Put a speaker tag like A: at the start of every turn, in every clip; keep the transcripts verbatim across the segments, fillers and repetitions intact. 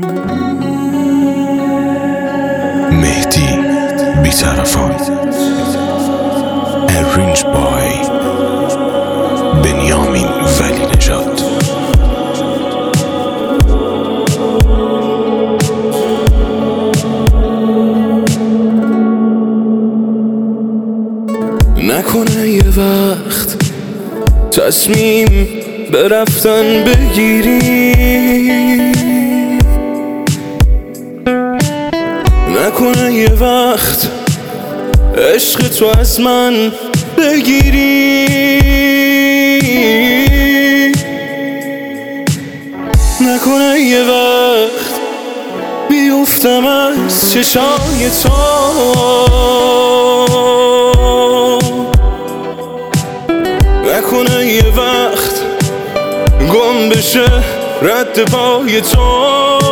A: مهدی بی‌طرفان Arranged by بنیامین ولی نژاد.
B: نکنه یه وقت تصمیم به رفتن بگیری، نکنه یه وقت عشق تو از من بگیری، نکنه یه وقت بیفتم از چشای تو، نکنه یه وقت گم بشه رد پای تو.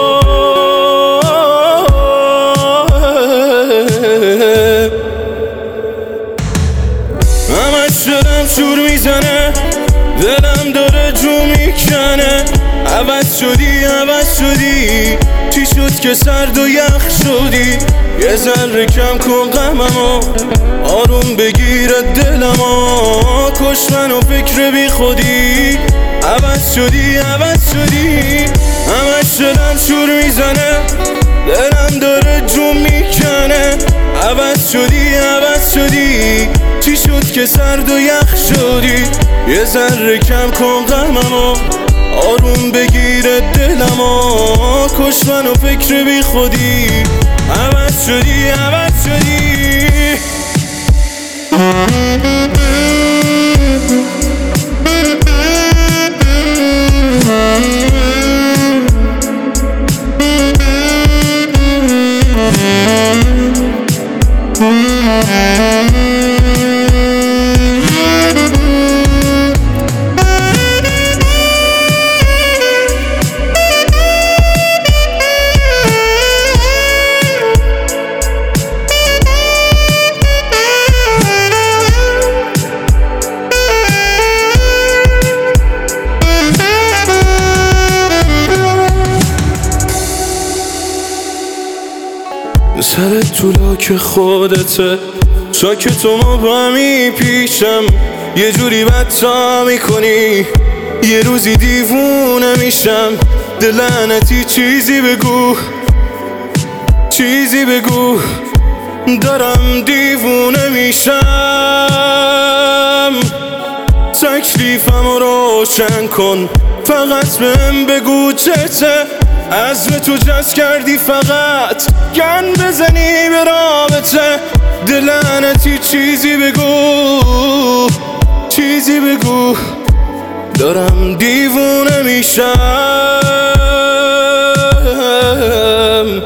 B: همش دلم شور میزنه، دلم داره جو میکنه. عوض شدی عوض شدی، چی شد که سرد و یخ شدی؟ یه ذره کم کن غممو، آروم بگیره دلمو، کش منو فکر بی خودی. عوض شدی عوض شدی، همش دلم شور میزنه، دلم داره جو میکنه. عوض شدی عوض شدی، چی شد که سرد و یخ شدی؟ یه ذره کم کن غممو، آروم بگیره دلمو، کش منو فکر بی خودی. عوض شدی عوض شدی. سرت تو لاک خودته، چاک تو ما با میپیشم. یه جوری بدتا میکنی، یه روزی دیوونه میشم. دلعنتی چیزی بگو، چیزی بگو، دارم دیوونه میشم. تکلیفمو روشن کن، فقط بهم بگو چته. عزم تو جز کردی فقط گن بزنی به رابطه. دلعنتی چیزی بگو، چیزی بگو، دارم دیوونه میشم.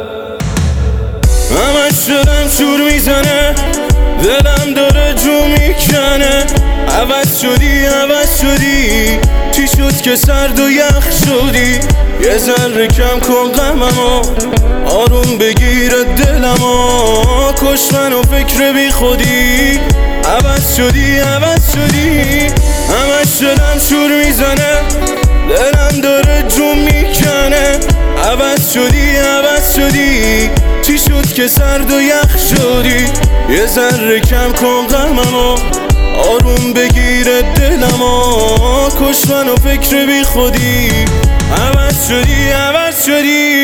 B: همش دلم شور میزنه، دلم داره جو میکنه. عوض شدی عوض شدی، چی شد که سرد و یخ شدی؟ یه ذره کم کن غممو، آروم بگیره دلمو، کش منو فکر بی خودی. عوض شدی عوض شدی، همش دلم شور میزنه، دلم داره جو میکنه. عوض شدی عوض شدی، چی شد که سرد و یخ شدی؟ یه ذره کم کن غممو، آروم بگیره دلمو، کش منو فکر بی خودی. عوض شدی عوض شدی.